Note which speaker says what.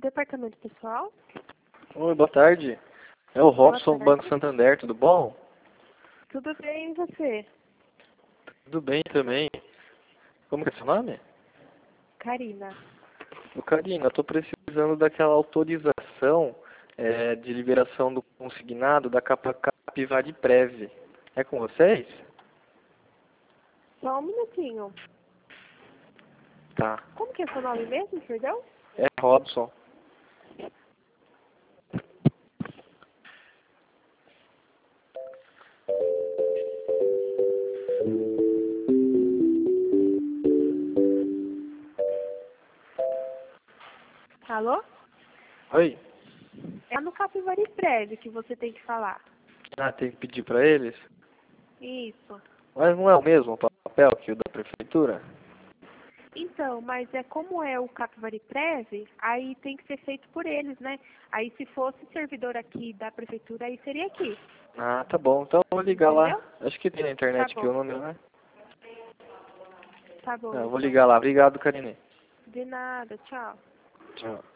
Speaker 1: Departamento pessoal?
Speaker 2: Oi, boa tarde. É o Robson do
Speaker 1: tarde.
Speaker 2: Banco Santander, tudo bom?
Speaker 1: Tudo bem, e você?
Speaker 2: Tudo bem também. Como que é seu nome?
Speaker 1: Karina.
Speaker 2: Ô, Karina, eu tô precisando daquela autorização de liberação do consignado da Capivari-Prev. É com vocês?
Speaker 1: Só um minutinho.
Speaker 2: Tá.
Speaker 1: Como que é seu nome mesmo, perdão?
Speaker 2: É Robson.
Speaker 1: Alô?
Speaker 2: Oi?
Speaker 1: É no Capivari Prévio que você tem que falar.
Speaker 2: Ah, tem que pedir pra eles?
Speaker 1: Isso.
Speaker 2: Mas não é o mesmo papel que o da prefeitura?
Speaker 1: Então, mas como é o Capivari Prev, aí tem que ser feito por eles, né? Aí se fosse servidor aqui da prefeitura, aí seria aqui.
Speaker 2: Ah, tá bom. Então eu vou ligar lá.
Speaker 1: Entendeu?
Speaker 2: Acho que tem na
Speaker 1: Tá
Speaker 2: internet aqui o
Speaker 1: bom.
Speaker 2: número, né?
Speaker 1: Tá bom,
Speaker 2: Eu vou
Speaker 1: então.
Speaker 2: ligar lá. Obrigado, Karine.
Speaker 1: De nada, tchau.
Speaker 2: Tchau.